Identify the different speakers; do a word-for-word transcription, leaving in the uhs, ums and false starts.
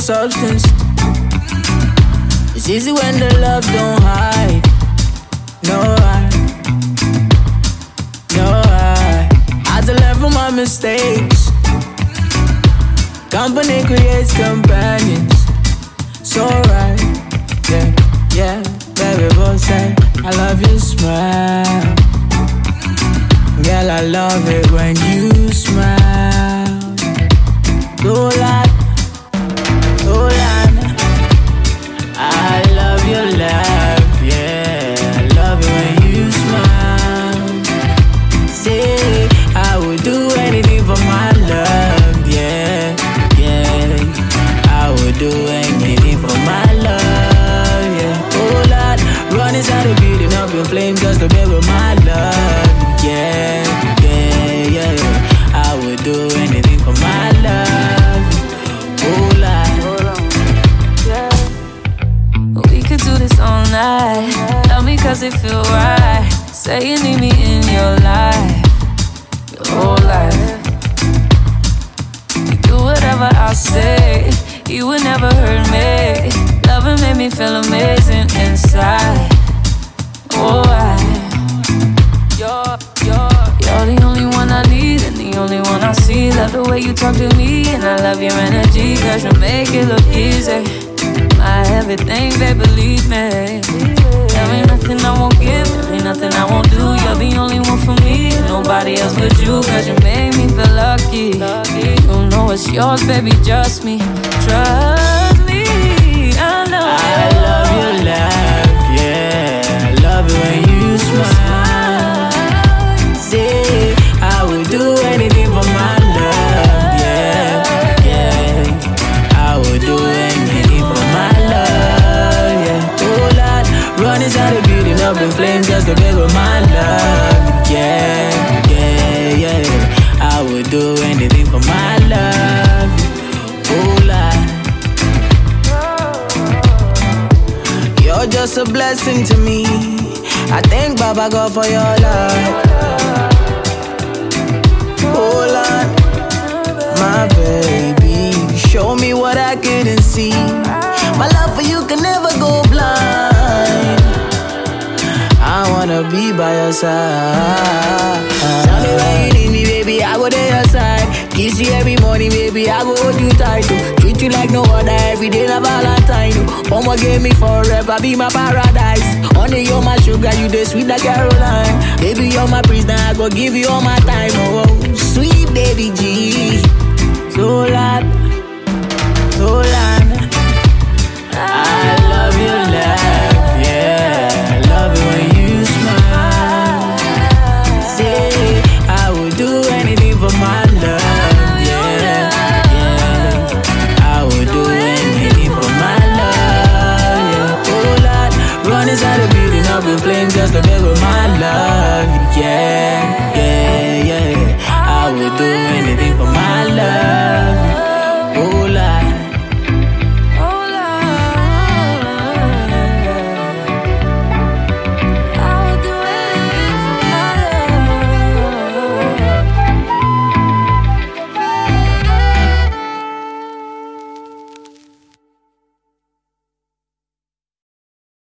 Speaker 1: substance. It's easy when the love don't hide. No, I, no, I had to learn from my mistakes. Company creates companions. So right, yeah, yeah. Baby boy say, I love your smile. Girl, I love it when you smile. Do that, do that. I love your laugh, yeah. I love it when you smile. Say, I would do anything for my love, yeah, yeah. I would do anything for my love, yeah. Oh Lord, run inside the building up in flames just to be with my love, yeah, yeah, yeah. I would do anything for my love, oh Lord.
Speaker 2: We could do this all night. Love me cause it feel right. Say you need me in your life, your whole life. You do whatever I say, you would never hurt me. Loving made me feel amazing inside. Oh, I, you're, you're, you're the only one I need and the only one I see. Love the way you talk to me and I love your energy, cause you make it look easy. My everything, babe, believe me. There ain't nothing I won't give, there ain't nothing I won't do. You're the only one for me, nobody else but you, cause you made me feel lucky. You know it's yours, baby, just me. Trust me, I know.
Speaker 1: I love your laugh, yeah. I love it when you smile. Say, I would do anything for my love, yeah, yeah. I would do anything for my love, yeah. Oh Lord, run inside the building up in flames just to be with my love, yeah, yeah, yeah. I would do anything for my love, oh Lord. You're just a blessing to me. I thank Baba God for your love. Oh Lord, my baby, show me what I couldn't see. My love for you can never go blind. I wanna be by your side. Tell me when you need me, baby, I go to your side. Kiss you every morning, baby, I go hold you tight. Treat you like no other, every day like Valentine. Mama gave me forever, be my paradise. Honey, you're my sugar, you the sweet like Caroline. Baby, you're my prisoner, I go give you all my time. Oh, sweet baby G. So loud, so loud. I love your laugh, yeah. I love it when you smile. Say, I would do anything for my love, yeah, yeah. I would do anything for my love, yeah. Oh Lord, run inside the building up in flames just to be with my love, yeah, yeah.